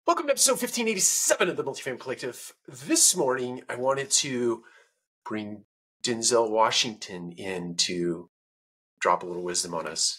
Welcome to episode 1587 of the Multifamily Collective. This morning, I wanted to bring Denzel Washington in to drop a little wisdom on us.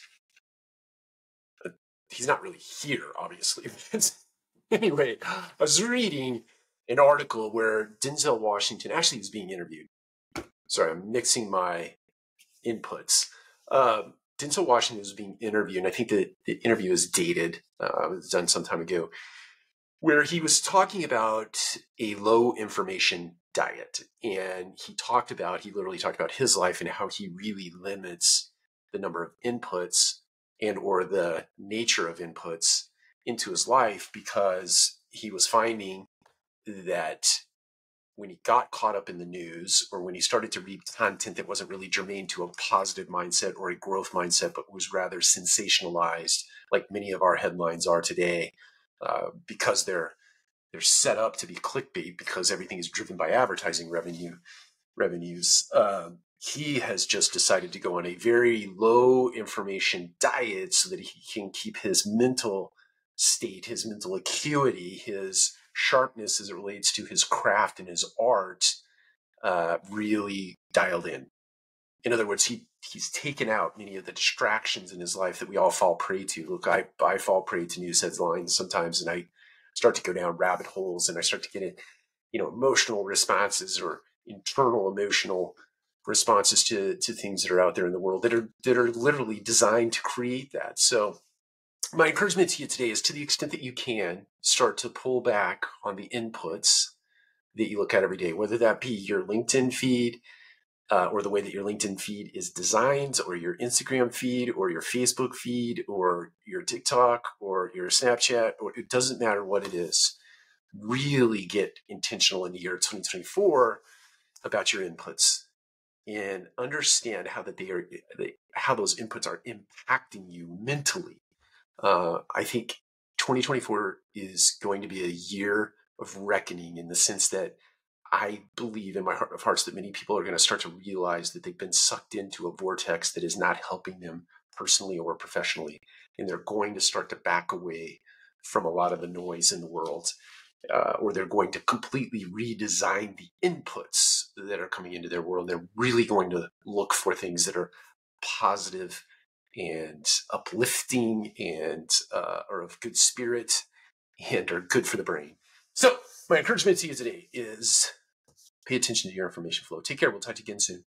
He's not really here, obviously. Anyway, I was reading an article where Denzel Washington actually is being interviewed. Sorry, I'm mixing my inputs. Denzel Washington was being interviewed, and I think the interview is dated. It was done some time ago, where he was talking about a low information diet. And he literally talked about his life and how he really limits the number of inputs and or the nature of inputs into his life, because he was finding that when he got caught up in the news, or when he started to read content that wasn't really germane to a positive mindset or a growth mindset, but was rather sensationalized, like many of our headlines are today, because they're set up to be clickbait, because everything is driven by advertising revenues. He has just decided to go on a very low information diet so that he can keep his mental state, his mental acuity, his sharpness as it relates to his craft and his art, really dialed in. In other words, he's taken out many of the distractions in his life that we all fall prey to. Look, I fall prey to news headlines sometimes, and I start to go down rabbit holes, and I start to get emotional responses or internal emotional responses to things that are out there in the world that are literally designed to create that. So my encouragement to you today is, to the extent that you can, start to pull back on the inputs that you look at every day, whether that be your LinkedIn feed, or the way that your LinkedIn feed is designed, or your Instagram feed, or your Facebook feed, or your TikTok, or your Snapchat, or it doesn't matter what it is. Really get intentional in the year 2024 about your inputs, and understand how those inputs are impacting you mentally. I think 2024 is going to be a year of reckoning, in the sense that I believe in my heart of hearts that many people are going to start to realize that they've been sucked into a vortex that is not helping them personally or professionally. And they're going to start to back away from a lot of the noise in the world, or they're going to completely redesign the inputs that are coming into their world. They're really going to look for things that are positive and uplifting and are of good spirit and are good for the brain. So my encouragement to you today is, pay attention to your information flow. Take care. We'll talk to you again soon.